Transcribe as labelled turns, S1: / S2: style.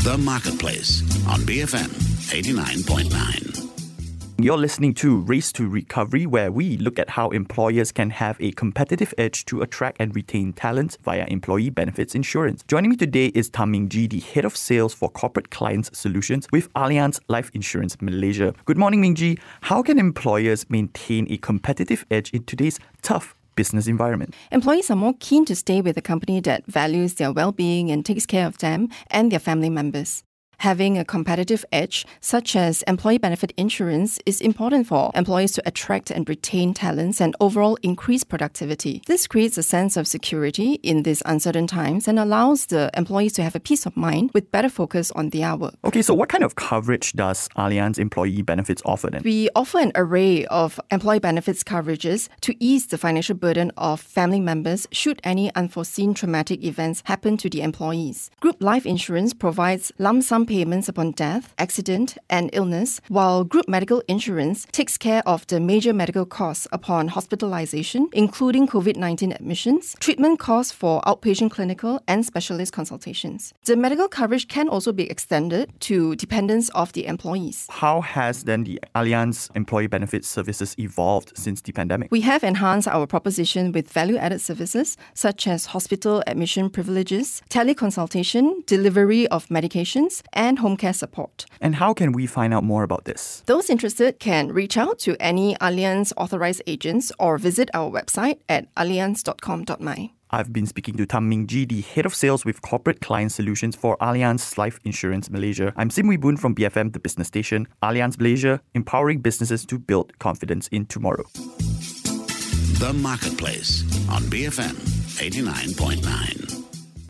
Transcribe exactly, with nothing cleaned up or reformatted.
S1: The Marketplace on B F M eighty-nine point nine.
S2: You're listening to Race to Recovery, where we look at how employers can have a competitive edge to attract and retain talent via employee benefits insurance. Joining me today is Tham Ming Gee, the Head of Sales for Corporate Clients Solutions with Allianz Life Insurance Malaysia. Good morning, Ming Gee. How can employers maintain a competitive edge in today's tough business environment?
S3: Employees are more keen to stay with a company that values their well-being and takes care of them and their family members. Having a competitive edge, such as employee benefit insurance, is important for employees to attract and retain talents and overall increase productivity. This creates a sense of security in these uncertain times and allows the employees to have a peace of mind with better focus on their work.
S2: Okay, so what kind of coverage does Allianz Employee Benefits offer then?
S3: We offer an array of employee benefits coverages to ease the financial burden of family members should any unforeseen traumatic events happen to the employees. Group life insurance provides lump sum payments upon death, accident, and illness, while group medical insurance takes care of the major medical costs upon hospitalization, including COVID nineteen admissions, treatment costs for outpatient clinical and specialist consultations. The medical coverage can also be extended to dependents of the employees.
S2: How has then the Allianz Employee Benefits services evolved since the pandemic?
S3: We have enhanced our proposition with value-added services such as hospital admission privileges, teleconsultation, delivery of medications, and home care support.
S2: And how can we find out more about this?
S3: Those interested can reach out to any Allianz authorized agents or visit our website at allianz dot com dot my.
S2: I've been speaking to Tham Ming Gee, the Head of Sales with Corporate Client Solutions for Allianz Life Insurance Malaysia. I'm Sim Wee Boon from B F M, the business station. Allianz Malaysia, empowering businesses to build confidence in tomorrow.
S1: The Marketplace on B F M eighty-nine point nine.